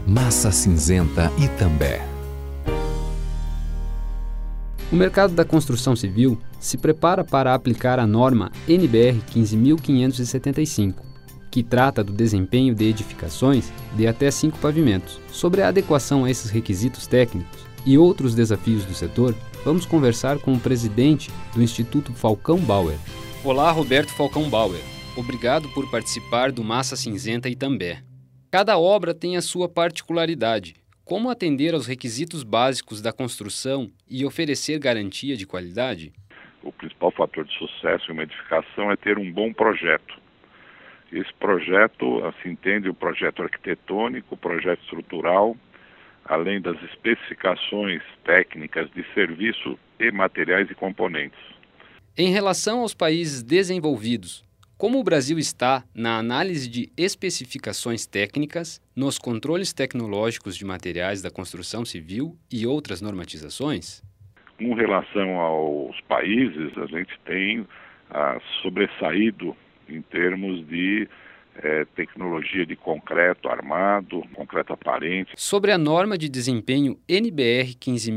Massa Cinzenta Itambé. O mercado da construção civil se prepara para aplicar a norma NBR 15.575, que trata do desempenho de edificações de até 5 pavimentos. Sobre a adequação a esses requisitos técnicos e outros desafios do setor, vamos conversar com o presidente do Instituto Falcão Bauer. Olá, Roberto Falcão Bauer. Obrigado por participar do Massa Cinzenta Itambé. Cada obra tem a sua particularidade. Como atender aos requisitos básicos da construção e oferecer garantia de qualidade? O principal fator de sucesso em uma edificação é ter um bom projeto. Esse projeto, assim, entende o projeto arquitetônico, o projeto estrutural, além das especificações técnicas de serviço e materiais e componentes. Em relação aos países desenvolvidos, como o Brasil está na análise de especificações técnicas, nos controles tecnológicos de materiais da construção civil e outras normatizações? Com relação aos países, a gente tem sobressaído em termos de tecnologia de concreto armado, concreto aparente. Sobre a norma de desempenho NBR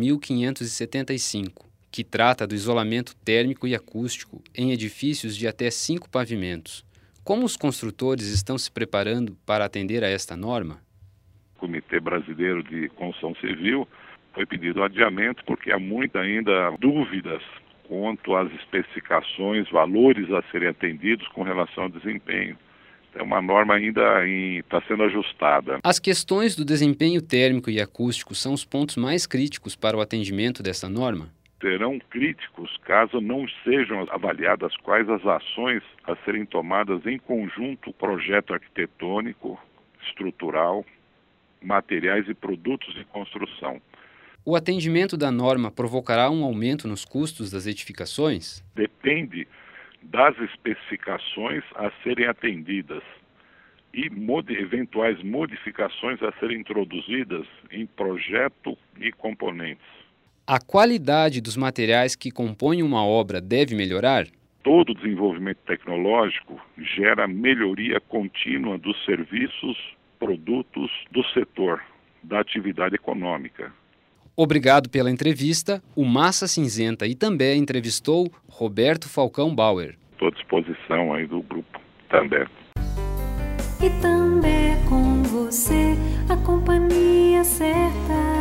15.575, que trata do isolamento térmico e acústico em edifícios de até 5 pavimentos. Como os construtores estão se preparando para atender a esta norma? O Comitê Brasileiro de Construção Civil foi pedido adiamento porque há muita ainda dúvidas quanto às especificações, valores a serem atendidos com relação ao desempenho. É uma norma ainda está sendo ajustada. As questões do desempenho térmico e acústico são os pontos mais críticos para o atendimento dessa norma? Serão críticos caso não sejam avaliadas quais as ações a serem tomadas em conjunto, projeto arquitetônico, estrutural, materiais e produtos de construção. O atendimento da norma provocará um aumento nos custos das edificações? Depende das especificações a serem atendidas e eventuais modificações a serem introduzidas em projeto e componentes. A qualidade dos materiais que compõem uma obra deve melhorar? Todo desenvolvimento tecnológico gera melhoria contínua dos serviços, produtos do setor, da atividade econômica. Obrigado pela entrevista. O Massa Cinzenta Itambé entrevistou Roberto Falcão Bauer. Estou à disposição aí do grupo Itambé. Itambé com você, a companhia certa.